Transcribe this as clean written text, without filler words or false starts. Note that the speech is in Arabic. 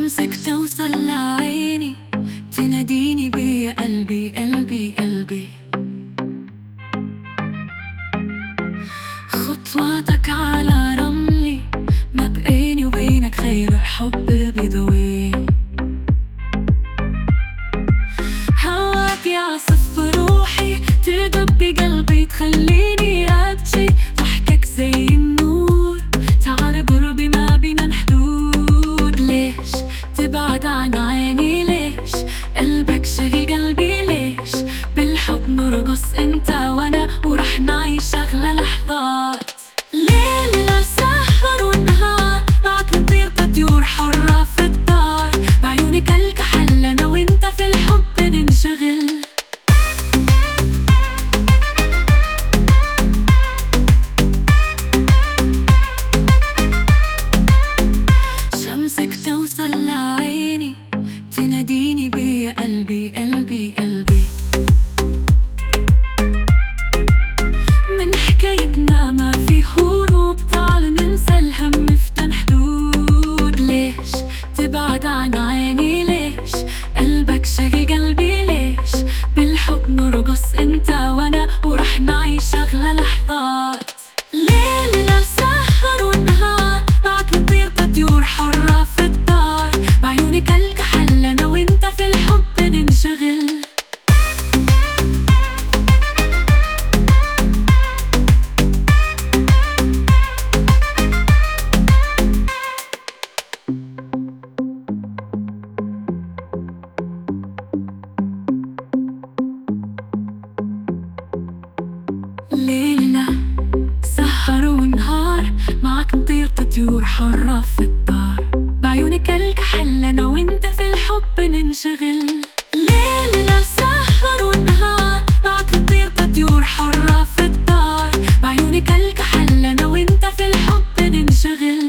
شمسك توصل لعيني، تناديني بيا قلبي قلبي قلبي. خطواتك على رملي، ما بيني وبينك غير حب بدوي. هواك يعصف روحي، تدب بقلبي، تخليني أبكي. ضحكك زي النور، تعال قربي ما بينا حدود. ليش تبعد عن عيني؟ ليش قلبك شاغي قلبي؟ ليش بالحب نرقص انت وانا، ورح نعيش اغلى لحظات. ليلة سهر ونهار، معك نطير كطيور حرة في الدار. بعيونك الكحل انا وانت في الحب ننشغل. شمسك توصل لعيني، تناديني بيا قلبي قلبي قلبي. من حكايتنا ما في هروب، تعال ننسى الهم نفتح حدود. ليش تبعد عن عيني؟ ليش قلبك شاغي قلبي؟ ليش بالحب نرقص انت وانا، ورح نعيش اغلى لحظات. ليلة سهر ونهار، معك نطير كطيور حرة في الدار. بعيونك الكحل انا وانت في الحب ننشغل. ليلة سهر ونهار، معك نطير كطيور حرة في الدار. بعيونك الكحل انا وانت في الحب ننشغل. ليلة سهر ونهار، معك نطير كطيور حرة في الدار. بعيونك الكحل انا وانت في الحب ننشغل.